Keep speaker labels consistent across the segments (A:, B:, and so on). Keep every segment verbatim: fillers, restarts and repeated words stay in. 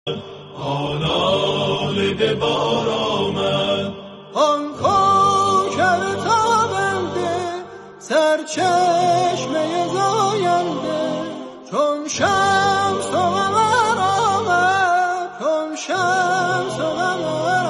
A: آنال به بار آمد
B: آن خاکر تابنده سرچشمه زاینده چون شمس و قمر آمد چون شمس و قمر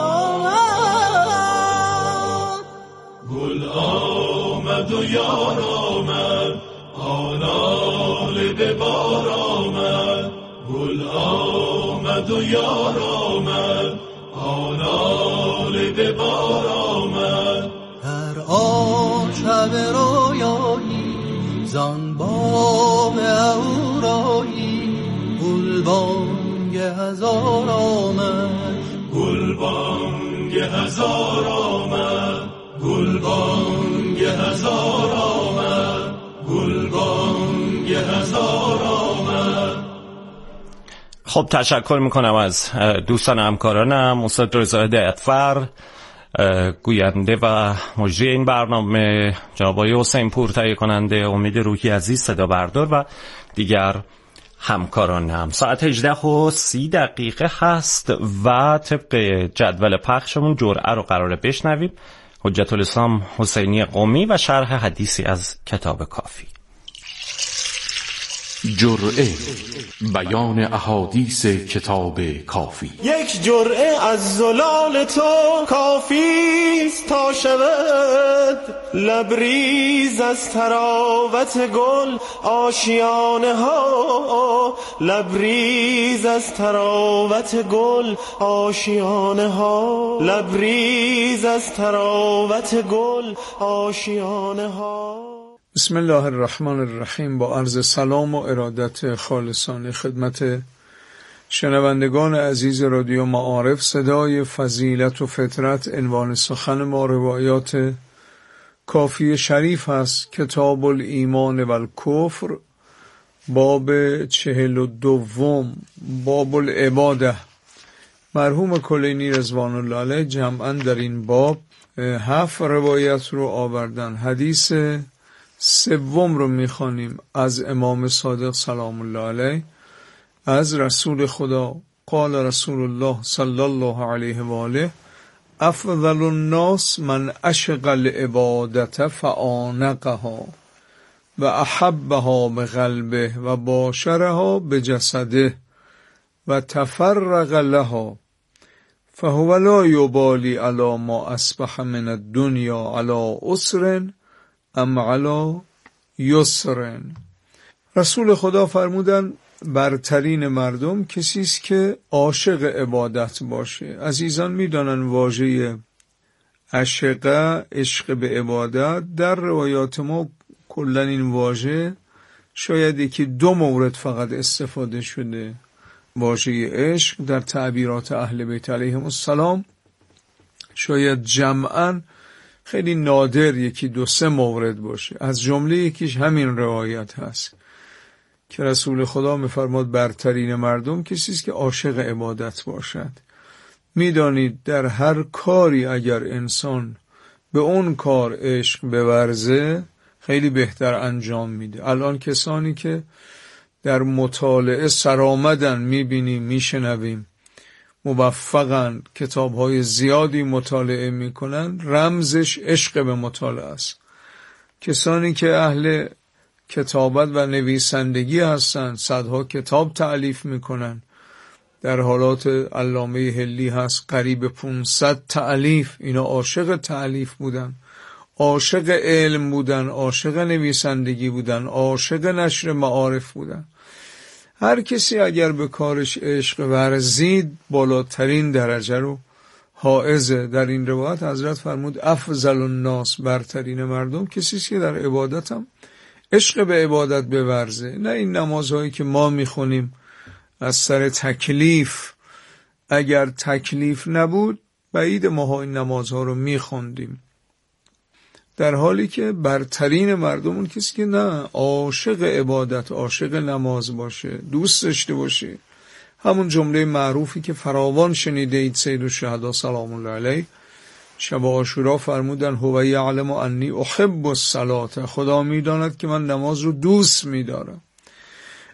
B: آمد
A: گل آمد و یار آمد آنال به بار آمد گل آمد و یار آمد آنال به بار آمد
B: در آن شب رویایی زان بام اهورایی گلبانگ هزار آمد
A: گلبانگ هزار آمد گلبانگ هزار آمد گلبانگ هزار آمد.
C: خب تشکر میکنم از دوستان همکارانم، استاد رضا هدایتفر گوینده و مجری این برنامه، جناب آقای حسین پور تهیه کننده، امید روحی عزیز صدا بردار و دیگر همکارانم. ساعت هجده و سی دقیقه هست و طبق جدول پخشمون جرعه رو قراره بشنویم. حجت الاسلام حسینی قمی و شرح حدیثی از کتاب کافی.
D: جرعه، بیان احادیث کتاب کافی.
B: یک جرعه از زلال تو کافیست تا شود لبریز از تراوت گل آشیانه ها لبریز از تراوت گل آشیانه ها لبریز از تراوت گل آشیانه ها.
E: بسم الله الرحمن الرحیم. با عرض سلام و ارادت خالصانه خدمت شنوندگان عزیز رادیو معارف صدای فضیلت و فطرت، عنوان سخن ما روایات کافی شریف است. کتاب الایمان و الکفر، باب چهل و دوم، باب العباده. مرحوم کلینی رضوان الله علیه جمعاً در این باب هفت روایت رو آوردن. حدیث سوم رو میخوانیم از امام صادق سلام الله علیه از رسول خدا. قال رسول الله صلی الله علیه و آله افضل الناس من عشق العبادة فآنقها و احبها بقلبه و باشرها بجسده و تفرغ لها فهو لا یبالی علی ما اصبح من الدنیا علی عسر ام علی یسرن. رسول خدا فرمودن برترین مردم کسی است که عاشق عبادت باشه. عزیزان میدانن واژه عشق، عشق به عبادت، در روایات ما کلا این واژه شاید یکی دو مورد فقط استفاده شده. واژه عشق در تعبیرات اهل بیت علیهم السلام شاید جمعاً خیلی نادر یکی دو سه مورد باشه. از جمله یکیش همین روایت هست که رسول خدا میفرماد برترین مردم کسی است که عاشق عبادت باشد. میدانید در هر کاری اگر انسان به اون کار عشق بورزه خیلی بهتر انجام میده. الان کسانی که در مطالعه سرآمدن میبینیم میشنویم، موفقن، کتاب‌های زیادی مطالعه میکنن، رمزش عشق به مطالعه است. کسانی که اهل کتابت و نویسندگی هستند صدها کتاب تألیف میکنن. در حالات علامه حلی هست قریب پانصد تألیف. اینا عاشق تألیف بودن، عاشق علم بودن، عاشق نویسندگی بودن، عاشق نشر معارف بودن. هر کسی اگر به کارش عشق ورزید بالاترین درجه رو حائزه. در این روایت حضرت فرمود افضل الناس، برترین مردم کسی است که در عبادت هم عشق به عبادت بورزه. نه این نمازهایی که ما میخونیم از سر تکلیف. اگر تکلیف نبود بعید ما این نمازها رو میخوندیم، در حالی که برترین مردم اون کسی که نه عاشق عبادت، عاشق نماز باشه، دوست داشته باشه. همون جمله معروفی که فراوان شنیده اید سید الشهدا سلام الله علیه شب عاشورا فرمودن هو یعلم انی احب الصلاة، خدا میداند که من نماز رو دوست میدارم.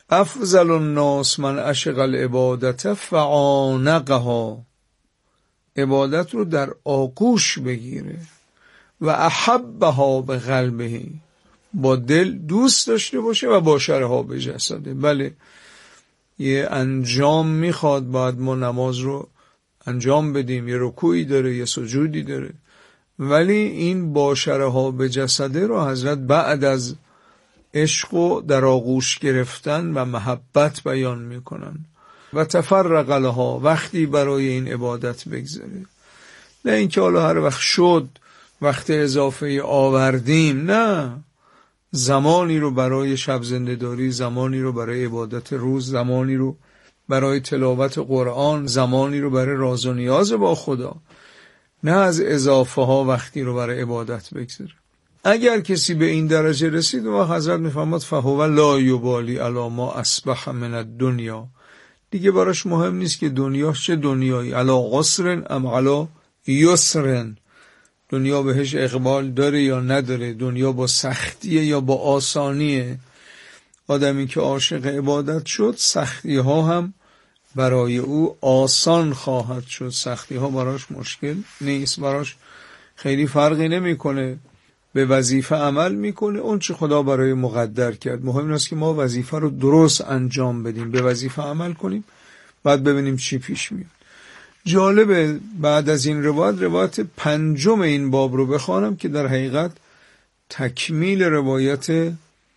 E: افضل الناس من عشق العبادت فعانقها، عبادت رو در آغوش بگیره، و احبها به قلبه، با دل دوست داشته باشه، و باشرها به جسده. بله یه انجام میخواد، باید ما نماز رو انجام بدیم، یه رکوعی داره، یه سجودی داره، ولی این باشرها به جسده رو حضرت بعد از عشق و در آغوش گرفتن و محبت بیان میکنن. و تفرق لها، وقتی برای این عبادت بگذاره، نه اینکه حالا هر وقت شد وقت اضافه آوردیم، نه، زمانی رو برای شب زنده‌داری، زمانی رو برای عبادت روز، زمانی رو برای تلاوت قرآن، زمانی رو برای راز و نیاز با خدا، نه از اضافه ها وقتی رو برای عبادت بگذاره. اگر کسی به این درجه رسید و حضرت میفرماد فهو لا یبالی علی ما اصبح من الدنیا، دیگه براش مهم نیست که دنیاش چه دنیایی، علی قصر ام علی یسرن، دنیا بهش اقبال داره یا نداره، دنیا با سختیه یا با آسانیه. آدمی که عاشق عبادت شد، سختی ها هم برای او آسان خواهد شد، سختی ها براش مشکل نیست، براش خیلی فرقی نمیکنه، به وظیفه عمل میکنه، اون چه خدا برای مقدر کرد. مهم است که ما وظیفه رو درست انجام بدیم، به وظیفه عمل کنیم، بعد ببینیم چی پیش میاد. جالبه بعد از این روایت، روایت پنجم این باب رو بخوانم که در حقیقت تکمیل روایت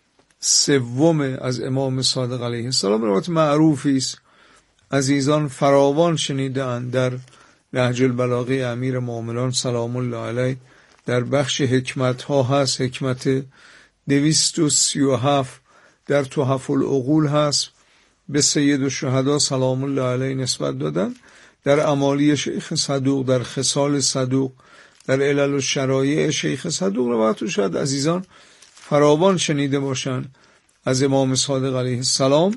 E: سوم از امام صادق علیه السلام، روایت معروفی است، عزیزان فراوان شنیده‌اند. در نهج البلاغه امیر مومنان سلام الله علیه در بخش حکمت ها هست، حکمت دویست و سی و هفت در تحف العقول هست، به سید الشهدا سلام الله علیه نسبت دادن، در امالی شیخ صدوق، در خصال صدوق، در علل و شرایع شیخ صدوق روایت شاید عزیزان فراوان شنیده باشن. از امام صادق علیه السلام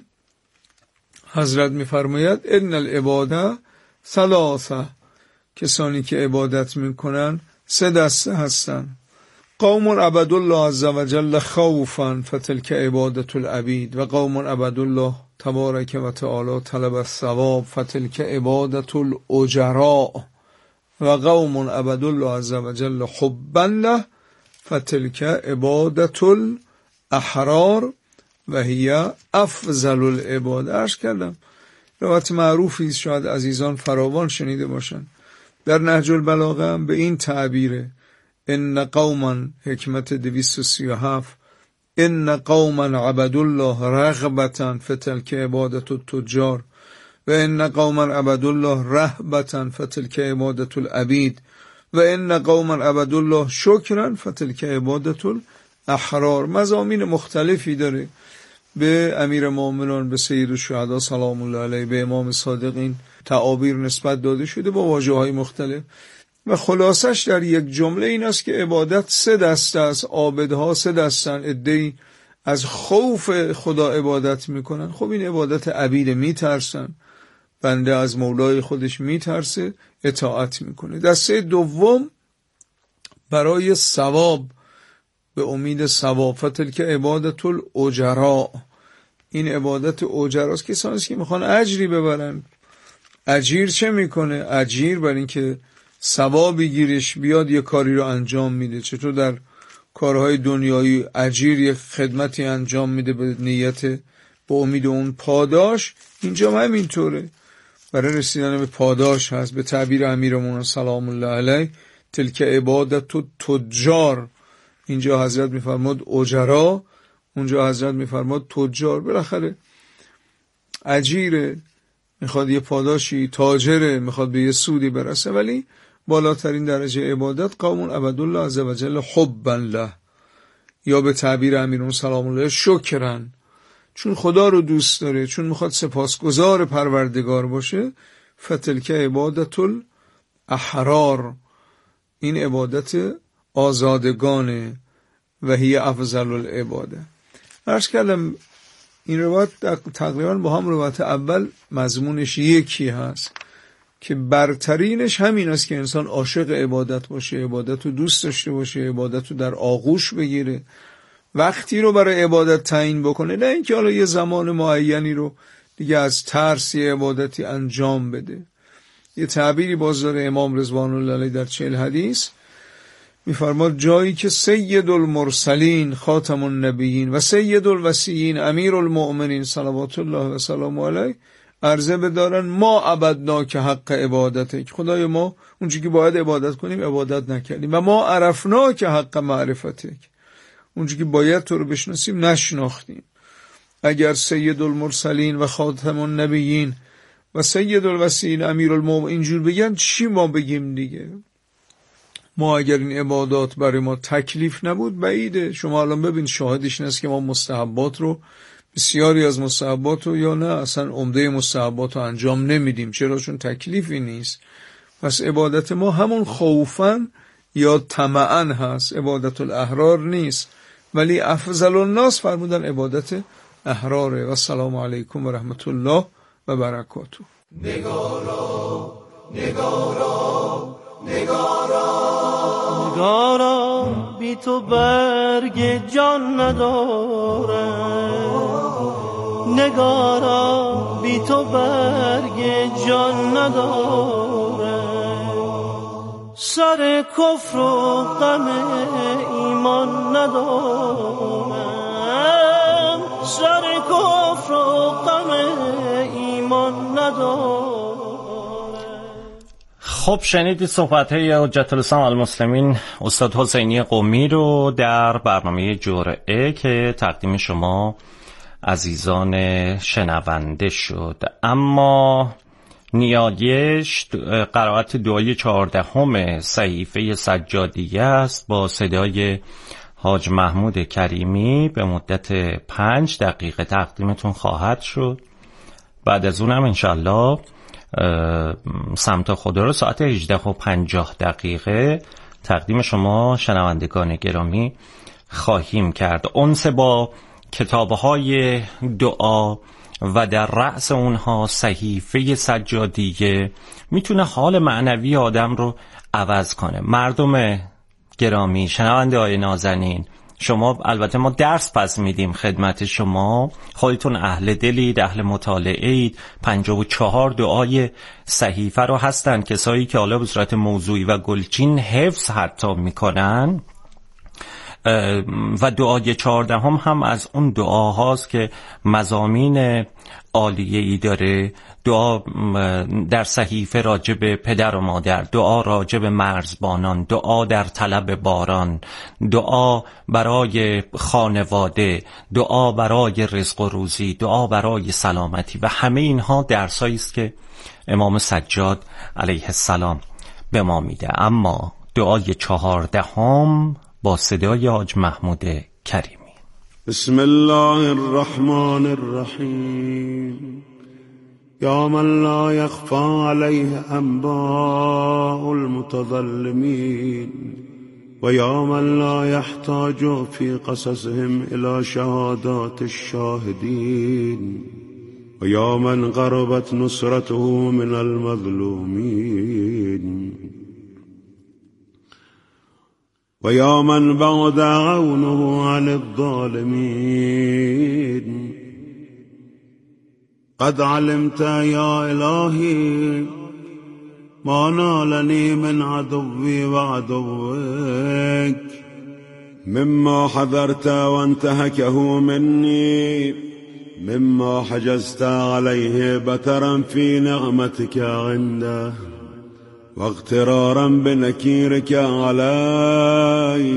E: حضرت می‌فرماید ان العباده ثلاثه، کسانی که عبادت میکنن سه دسته هستن. قوم عبد الله عز وجل خوفا فتلك عبادة العبید، و قوم عبد الله تبارک و تعالی طلب الثواب فتلك عبادة الاجراء، و قوم عبد الله عز وجل حبا له فتلك عبادة الاحرار و هی افضل العباد. عرض کردم روایت معروفی است، شاید عزیزان فراوان شنیده باشند. در نهج البلاغه هم به این تعبیره، ان قوما، حکمت دویست و سی و هفت، ان قوما عبد الله رغبتا فتلك عبادة التجار، و ان قوما عبد الله رهبتا فتلك عبادة العبید، و ان قوما عبد الله شکرا فتلك عبادة الاحرار. مضامین مختلفی داره. به امیر مومنان، به سید الشهدا سلام الله علیه، به امام صادق این تعابیر نسبت داده شده با واژه‌های مختلف، و خلاصش در یک جمله این است که عبادت سه دسته است، عابدها سه دستن. عده‌ای از خوف خدا عبادت میکنن، خب این عبادت عبید، میترسن، بنده از مولای خودش میترسه، اطاعت میکنه. دسته دوم برای ثواب، به امید ثواب، فتلک عبادت الاجراء، این عبادت اجراست، کسانی که میخوان اجری ببرن. اجیر چه میکنه؟ اجیر برای اینکه ثوابی گیرش بیاد یه کاری رو انجام میده. چطور در کارهای دنیایی اجیر یک خدمتی انجام میده به نیت، به امید اون پاداش، اینجا هم اینطوره، برای رسیدن به پاداش هست. به تعبیر امیرمون سلام الله علیه تلک عبادت تجار، اینجا حضرت میفرماد اجرا، اونجا حضرت میفرماد تجار. بالاخره اجیره، میخواد یه پاداشی، تاجره، میخواد به یه سودی برسه، ولی بالاترین درجه عبادت قوم عبد الله عز وجل حبا له، یا به تعبیر امیرون سلام الله شکرن، چون خدا رو دوست داره، چون میخواد سپاسگزار پروردگار باشه. فتلک عبادت الاحرار، این عبادت آزادگانه، و هی افضل العباده. عرض کردم این روایت تقریبا با هم روایت اول مضمونش یکی هست، که برترینش همین است که انسان عاشق عبادت باشه، عبادت رو دوست داشته باشه، عبادت رو در آغوش بگیره، وقتی رو برای عبادت تعیین بکنه، نه اینکه حالا یه زمان معینی رو دیگه از ترس یه عبادتی انجام بده. یه تعبیری باز داره امام رضوان الله علیه در چهل حدیث، میفرماد جایی که سید المرسلین خاتم النبیین و سید الوصیین امیر المؤمنین صلوات الله و سلام علیه عرضه بدارن ما عبدنا که حق عبادته، که خدای ما اونجوری که باید عبادت کنیم عبادت نکردیم، و ما عرفنا که حق معرفته، اونجوری که باید تو رو بشناسیم نشناختیم. اگر سید المرسلین و خاتم النبیین و سید الوصیین امیر المؤمنین اینجور بگن، چی ما بگیم دیگه؟ ما اگر این عبادات برای ما تکلیف نبود بعیده. شما الان ببین شاهدش این است که ما مستحبات رو، بسیاری از مستحبات رو یا نه اصلا عمده مستحبات رو انجام نمیدیم. چرا؟ چون تکلیفی نیست. پس عبادت ما همون خوفاً یا طمعاً هست، عبادت الاحرار نیست. ولی افضل الناس فرمودن عبادت احراره. و السلام علیکم و رحمت الله و برکاته.
A: نگارا نگارا نگارا
B: نگارا بی تو برگ جان نداره، نگارا بی تو برگ جان نداره، سر کفر و غم ایمان ندارم، سر کفر و غم ایمان ندارم.
C: خب شنیدید صحبت‌های حجت الاسلام المسلمین استاد حسینی قمی رو در برنامه جرعه که تقدیم شما عزیزان شنونده شد. اما نیایش قرائت دعای چهاردهم صحیفه سجادیه است با صدای حاج محمود کریمی به مدت پنج دقیقه تقدیمتون خواهد شد. بعد از اونم انشالله سمت خدا رو ساعت هجده و پنجاه دقیقه تقدیم شما شنوندگان گرامی خواهیم کرد. انس با کتابهای دعا و در رأس اونها صحیفه سجادیه میتونه حال معنوی آدم رو عوض کنه. مردم گرامی، شنونده های نازنین، شما البته ما درس پس میدیم خدمت شما، خودتون اهل دلید، اهل مطالعه اید. پنجاه و چهار دعای صحیفه رو هستن کسایی که حالا به صورت موضوعی و گلچین حفظ حتی میکنن و دعای چهاردهم هم از اون دعاهاست که مضامین عالیه ای داره. دعا در صحیفه راجع به پدر و مادر، دعا راجع به مرزبانان، دعا در طلب باران، دعا برای خانواده، دعا برای رزق و روزی، دعا برای سلامتی و همه اینها درسایی است که امام سجاد علیه السلام به ما میده. اما دعای چهاردهم با صدای حاج محمود کریمی.
A: بسم الله الرحمن الرحیم. یا من لا یخفى علیه انباء المتظلمین و یا من لا یحتاج فی قصصهم الى شهادات الشاهدین و یا من قربت نصرته من المظلومین و یا من بعد عونه عن الظالمین. قد علمت یا الهی ما نالنی من عدوی و عدوک مما حذرت وانتهكه مني مما حجزت عليه بترا في نعمتك عنده واغترارا بنكيرك عليه.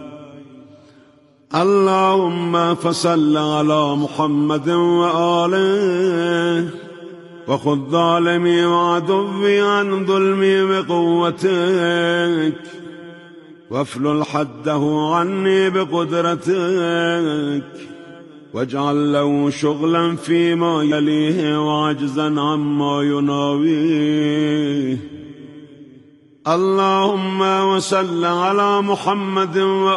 A: اللهم فصل على محمد وآله وخذ ظالمي وعدوي عن ظلمي بقوتك وافلل حده عني بقدرتك واجعل له شغلا فيما يليه وعجزا عما يناويه. اللهم وصل على محمد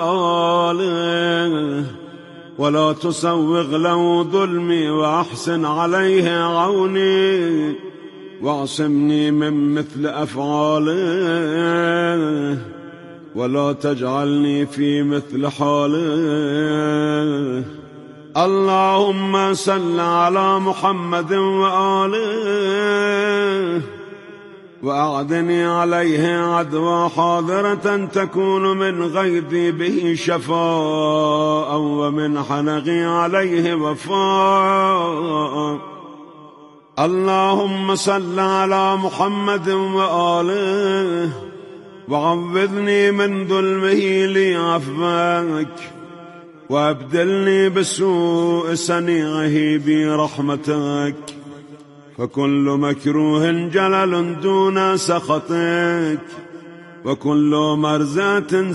A: وآله ولا تسوغ له ظلمي وأحسن عليه عوني واعصمني من مثل أفعاله ولا تجعلني في مثل حاله. اللهم صل على محمد وآله وأعدني عليه عدوى حاضرة تكون من غيظي به شفاء ومن حنقي عليه وفاء. اللهم صل على محمد وآله وعوذني من ظلمه لي عفوك وابدلني بسوء صنيعه برحمتك. فكل مكروه جلل دون سخطك وكل مرزات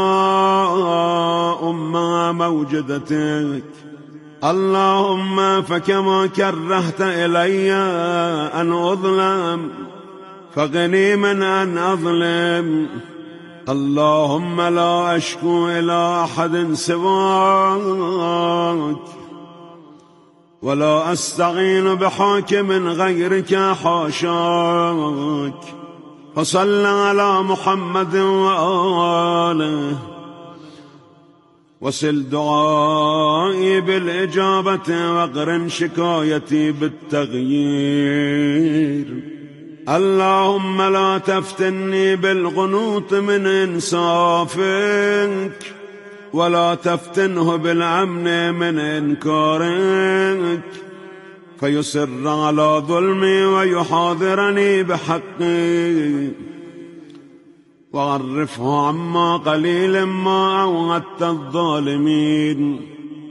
A: سواء مع موجدتك. اللهم فكما كرهت إلي أن أظلم فغني من أن أظلم. اللهم لا أشكو إلى أحد سواك ولا أستعين بحاكم غيرك حاشاك. فصل على محمد وآله وسل دعائي بالإجابة واقرن شكايتي بالتغيير. اللهم لا تفتني بالقنوط من إنصافك ولا تفتنه بالأمن من إنكارك فيصر على ظلمي ويحاضرني بحقي. وعرفه عما قليل ما أوعدت الظالمين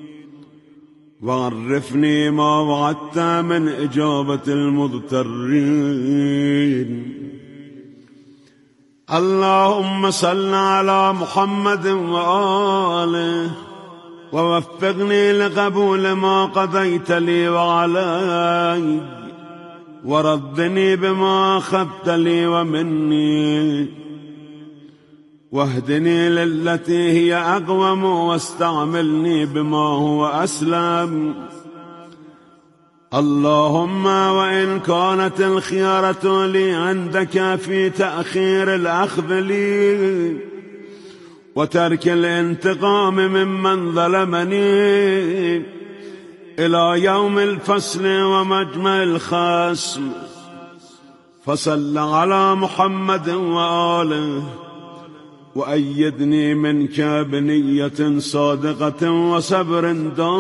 A: وعرفني ما وعدت من إجابة المضطرين. اللهم صل على محمد وآله ووفقني لقبول ما قضيت لي وعلي وردني بما أخذت لي ومني واهدني للتي هي أقوم واستعملني بما هو أسلم. اللهم وإن كانت الخيارة لي عندك في تأخير الأخذ لي وترك الانتقام ممن ظلمني إلى يوم الفصل ومجمع الخصم فصل على محمد وآله وأيدني منك بنية صادقة وصبر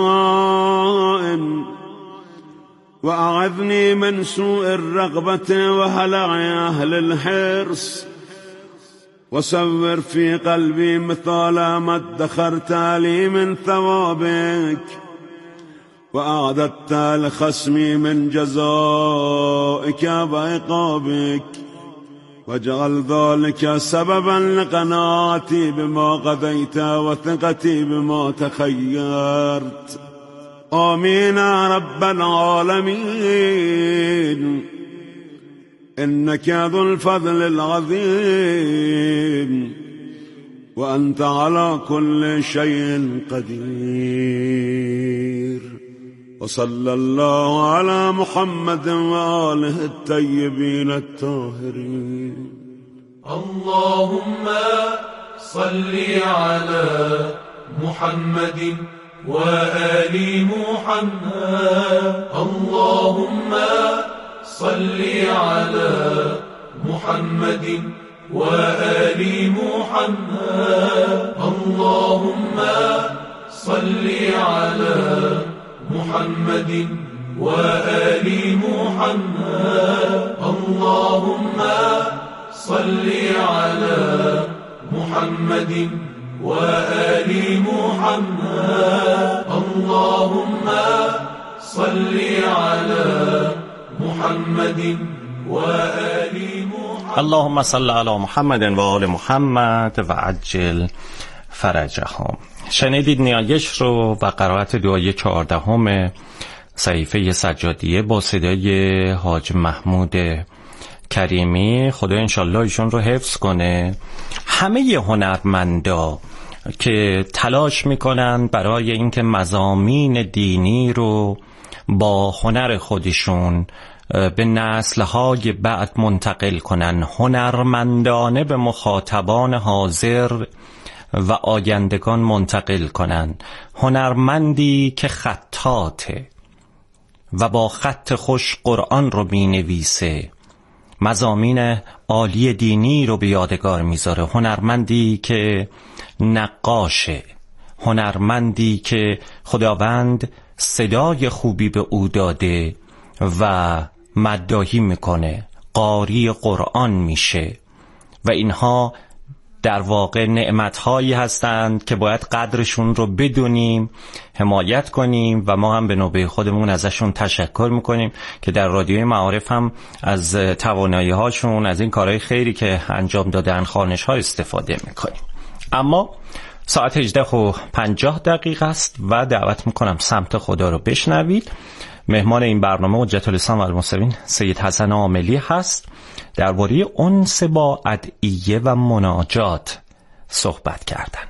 A: دائم وأعذني من سوء الرغبة وهلع أهل الحرص وصور في قلبي مثال ما ادخرت لي من ثوابك وأعددت لخصمي من جزائك وعقابك واجعل ذلك سببا لقناعتي بما قضيت وثقتي بما تخيرت. آمين يا رب العالمين. إنك ذو الفضل العظيم وأنت على كل شيء قدير. وصلى الله على محمد وآله الطيبين الطاهرين.
F: اللهم صل على محمد وآل محمد. اللهم صل على محمد وآل محمد. اللهم صل على محمد وآل محمد. اللهم صل على محمد وآل محمد. اللهم صل على محمد وآل محمد.
C: اللهم صل على محمد و آل محمد و عجل فرجهم. شنیدید نیایش رو و قرائت دعای چهاردهم صحیفه سجادیه با صدای حاج محمود کریمی. خدا انشالله ایشون رو حفظ کنه. همه هنرمندا که تلاش میکنن برای اینکه مضامین دینی رو با هنر خودشون به نسل‌های بعد منتقل کنن، هنرمندانه به مخاطبان حاضر و آیندگان منتقل کنن. هنرمندی که خطاته و با خط خوش قرآن رو می نویسه، مضامین عالی دینی رو به یادگار میذاره. هنرمندی که نقاشه، هنرمندی که خداوند صدای خوبی به او داده و مداحی میکنه، قاری قرآن میشه و اینها در واقع نعمتهایی هستند که باید قدرشون رو بدونیم، حمایت کنیم و ما هم به نوبه خودمون ازشون تشکر میکنیم که در رادیوی معارف هم از توانایی هاشون، از این کارهای خیری که انجام دادن، خوانش ها استفاده میکنیم. اما ساعت هجده و پنجاه دقیقه است و دعوت میکنم سمت خدا رو بشنوید. مهمان این برنامه حجت الاسلام و المسلمین سید حسن عاملی هست. درباره انس با ادعیه و مناجات صحبت کردن.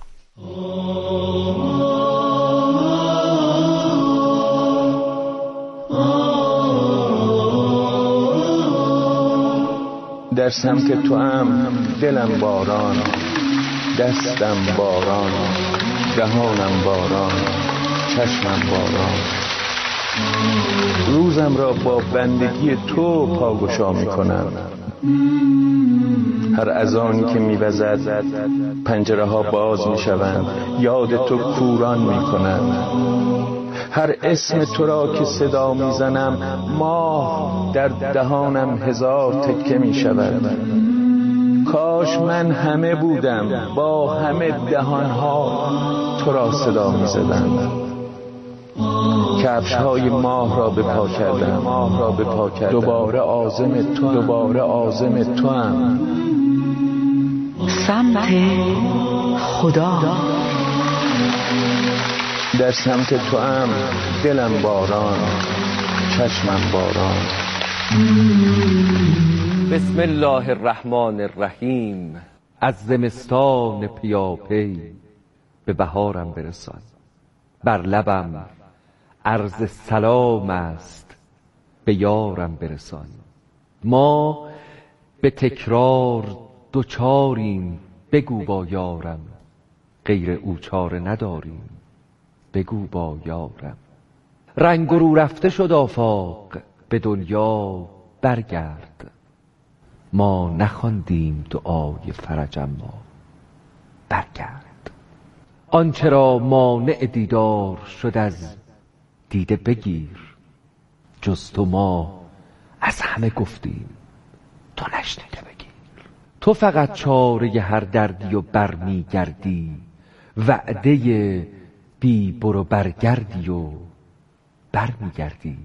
G: در سمت تو هم دلم باران، دستم باران، دهانم باران، چشمم باران. روزم را با بندگی تو پاگشا می کنم. هر اذانی که می وزد پنجره ها باز می شوند، یاد تو کوران می کنند. هر اسم تو را که صدا می زنم، ماه در دهانم هزار تکه می شود. کاش من همه بودم، با همه دهانها تو را صدا می زدم. کفش های ماه را به پا کردم، ماه را به پا کردم. دوباره عازم تو، دوباره عازم تو هم.
H: سمت خدا،
G: در سمت تو هم دلم باران، چشمم باران.
I: بسم الله الرحمن الرحیم. از زمستان پیاپی به بهارم برسان. بر لبم عرض سلام است، به یارم برسان. ما به تکرار دوچاریم، بگو با یارم. غیر او چاره نداریم، بگو با یارم. رنگ رو رفته شد آفاق، به دنیا برگرد. ما نخواندیم دعای فرجم، ما برگرد. آنچه را مانع دیدار شد از دیده بگیر. جز تو ما از همه گفتیم، تو نشنیده بگیر. تو فقط چاره هر دردی و برمی گردی، وعده بی برو برگردی و برمی گردی.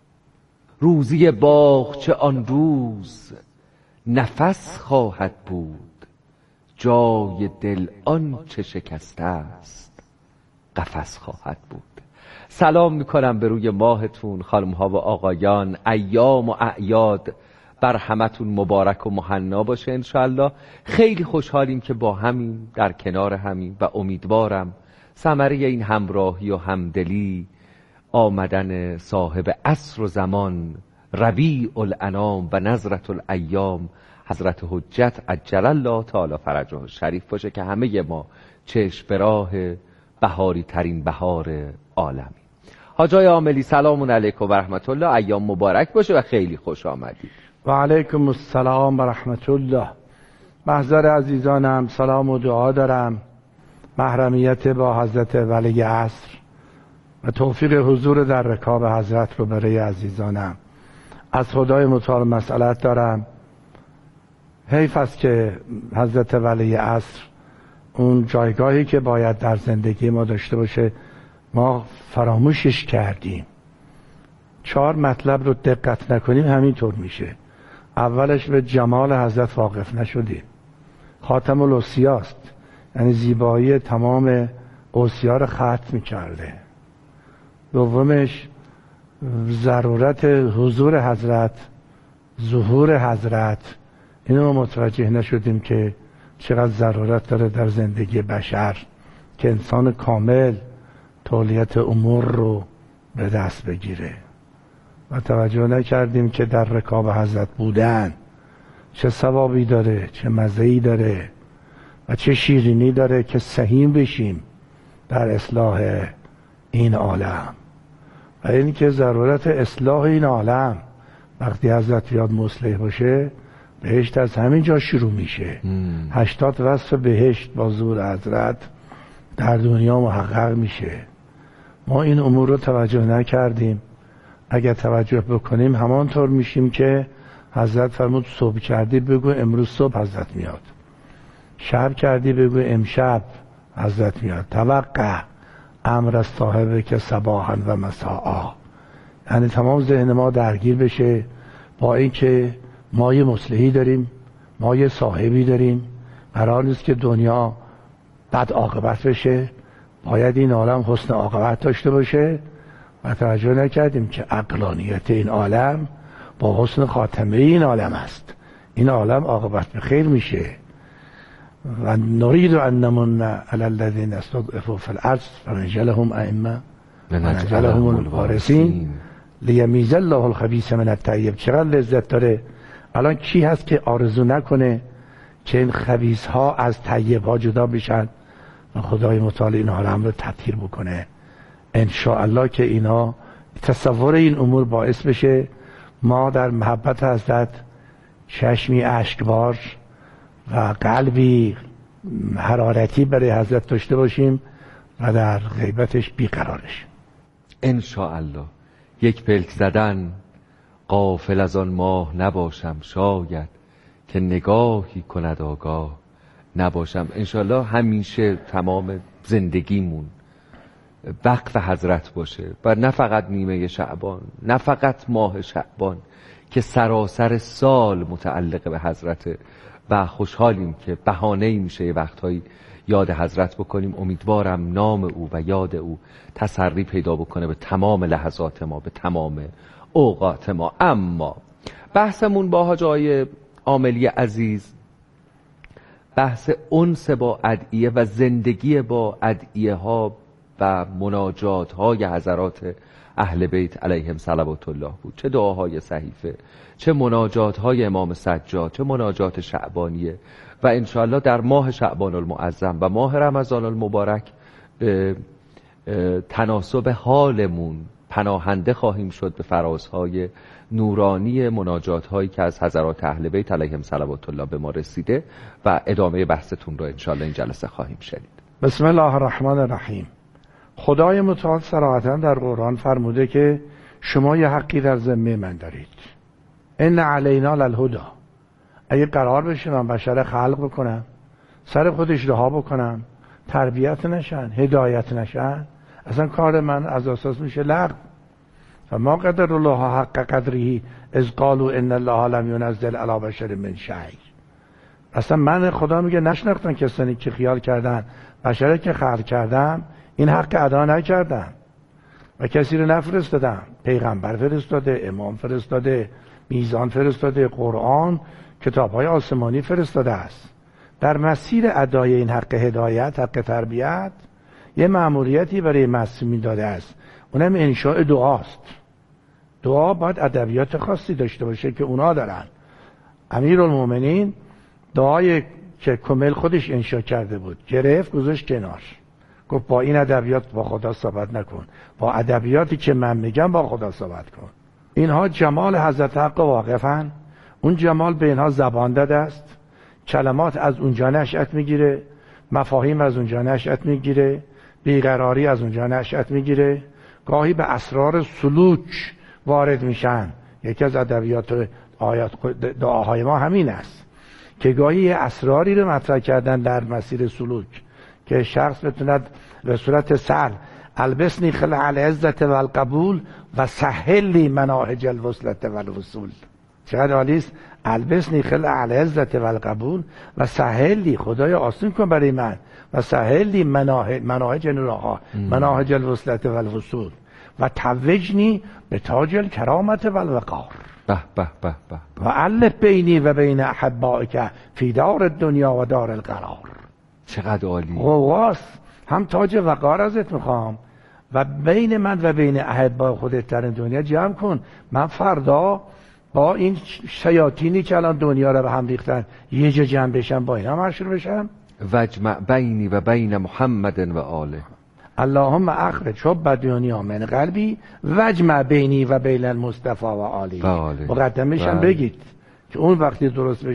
I: روزی باغچه آن روز نفس خواهد بود، جای دل آن چه شکسته است قفس خواهد بود. سلام میکنم به روی ماهتون خانم ها و آقایان. ایام و اعیاد بر همتون مبارک و مهنا باشه انشالله. خیلی خوشحالیم که با همین در کنار همین و امیدوارم ثمره این همراهی و همدلی آمدن صاحب عصر و زمان ربیع الانام و نظرة الایام حضرت حجت عجل الله تعالی فرجه شریف باشه که همه ما چشم به راه بهاری ترین بهار عالمی. حاجای عاملی سلام علیکم و رحمت الله. ایام مبارک باشه و خیلی خوش آمدید.
J: و علیکم السلام و رحمت الله. محضر عزیزانم سلام و دعا دارم، محرمیت با حضرت ولی عصر و توفیق حضور در رکاب حضرت رو برای عزیزانم. از خدای متعال مسئلت دارم، حیف است که حضرت ولی عصر اون جایگاهی که باید در زندگی ما داشته باشه ما فراموشش کردیم. چهار مطلب رو دقت نکنیم همینطور میشه. اولش به جمال حضرت واقف نشدیم، خاتم الاوصیاست، یعنی زیبایی تمام اوصیا رو ختم میکرده. دومش ضرورت حضور حضرت، ظهور حضرت، اینو متوجه نشدیم که چقدر ضرورت داره در زندگی بشر که انسان کامل تولیت امور رو به دست بگیره. و توجه نکردیم که در رکاب حضرت بودن چه ثوابی داره، چه مزه‌ای داره و چه شیرینی داره که سهیم بشیم در اصلاح این عالم. و این که ضرورت اصلاح این عالم وقتی حضرت بیاد مصلح باشه، بهشت از همین جا شروع میشه. هشتاد وصف بهشت با زور حضرت در دنیا محقق میشه. ما این امور رو توجه نکردیم. اگر توجه بکنیم همانطور میشیم که حضرت فرمود صبح کردی بگو امروز صبح حضرت میاد، شب کردی بگو امشب حضرت میاد. توقع امر از صاحبه که صباحا و مساء، یعنی تمام ذهن ما درگیر بشه با این که ما یه مصلحی داریم، ما یه صاحبی داریم. قرار نیست که دنیا بد عاقبت بشه، باید این عالم حسن عاقبت داشته باشه. و توجه نکردیم که عقلانیت این عالم با حسن خاتمه این عالم است. این عالم عاقبت به خیر میشه. و نريد ان نمن على الذين استضعفوا في الارض فنجعلهم ائمه ونجعلهم الوارثين لیمیز الله الخبیث من الطیب. چقدر لذت داره. الان کی هست که آرزو نکنه که این خبیث ها از طیب ها جدا بشن و خدای متعال این عالم رو تطهیر بکنه؟ ان شاء الله که اینا تصور این امور باعث بشه ما در محبت حضرت چشمی اشکبار و قلبی حرارتی برای حضرت داشته باشیم و در غیبتش بیقرارش.
I: ان شاء الله یک پلک زدن غافل از آن ماه نباشم، شاید که نگاهی کند آگاه نباشم. انشالله همیشه تمام زندگیمون وقت حضرت باشه و نه فقط نیمه شعبان، نه فقط ماه شعبان، که سراسر سال متعلق به حضرته و خوشحالیم که بهانه‌ای میشه یه وقتهایی یاد حضرت بکنیم. امیدوارم نام او و یاد او تسری پیدا بکنه به تمام لحظات ما، به تمام اوقات ما. اما بحثمون با حاج آقای عاملی عزیز بحث انس با ادعیه و زندگی با ادعیه ها و مناجات های حضرات اهل بیت علیهم صلوات الله بود. چه دعاهای صحیفه، چه مناجات های امام سجاد، چه مناجات شعبانیه. و انشاءالله در ماه شعبان المعظم و ماه رمضان المبارک به تناسب حالمون پناهنده خواهیم شد به فرازهای نورانی مناجات هایی که از حضرات اهل بیت علیهم صلوات الله به ما رسیده و ادامه بحثتون رو انشاءالله این جلسه خواهیم شنید.
J: بسم الله الرحمن الرحیم. خدای متعال صراحتا در قرآن فرموده که شما یه حقی در ذمه من دارید. ان علینا للهدی. اگه قرار بشه من بشر خلق بکنم، سر خودش رها بکنم، تربیت نشن، هدایت نشن، اصلا کار من از اساس میشه لغو. و ما قدر الله حق قدره اذ قالوا ان الله لم ينزل على بشر من شیء. اصلا من خدا میگه نشناختن کسانی که خیال کردن بشری که خلق کردم این حق ادا نکردن و کسی رو نفرستادم. پیغمبر فرستاده، امام فرستاده، میزان فرستاده، قرآن، کتاب‌های آسمانی فرستاده است. در مسیر ادای این حق هدایت، حق تربیت، یه مأموریتی برای معصومین داده است، اونم انشاء دعاست. دعا باید ادبیات خاصی داشته باشه که اونا دارن. امیرالمومنین دعای که کمل خودش انشاء کرده بود گرفت گذاشت کنار، گفت با این ادبیات با خدا صحبت نکن، با ادبیاتی که من میگم با خدا صحبت کن. اینها جمال حضرت حق واقفن. اون جمال به اینها زبان داده است، کلمات از اونجا نشأت میگیره، مفاهیم از اونجا نشأت میگیره، بیقراری از اونجا نشأت میگیره، گاهی به اسرار سلوک وارد میشن. یکی از ادبیات آیات دعاهای ما همین است که گاهی یه اسراری رو مطرح کردن در مسیر سلوک که شخص بتوند به صورت سر البسنی خلع العزت و القبول و سهل لی مناهج الوصلت و الوصول. چقدر عالی است. البسنی خلع العزت و القبول و سهل لی، خدای آسان کن برای من، و سهل لی مناهج مناهج نورها مناهج الوصلت و الوصول و توجنی به تاج الکرامت و الوقار.
I: به به به به.
J: و الف بینی و بین احبائک فی دار الدنیا و دار القرار.
I: چقدر عالی.
J: غواص هم تاج وقار ازت میخوام، و بین من و بین احبای خودت در این دنیا جمع کن. من فردا با این شیاطینی که الان دنیا رو به هم ریختن یه جا جمع بشم، با اینا مشغول بشم.
I: وجمع بینی و بین محمد و آله.
J: اللهم اخرج حب دنیا من قلبی وجمع بینی و بین المصطفى و آله. مقدمش هم بگید که اون وقتی درست بشه